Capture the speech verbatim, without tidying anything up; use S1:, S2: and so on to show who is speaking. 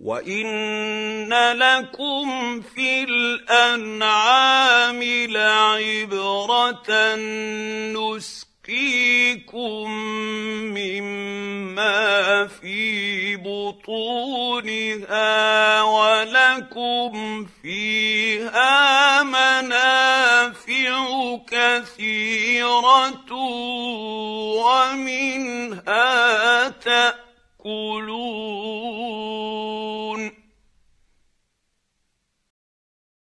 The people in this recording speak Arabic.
S1: وَإِنَّ لَكُمْ فِي الْأَنْعَامِ لَعِبْرَةً نُسْقِيكُم مِّمَّا فِي بُطُونِهَا وَلَكُمْ فِيهَا مَنَافِعُ كَثِيرَةٌ وَمِنْهَا تَأْكُلُونَ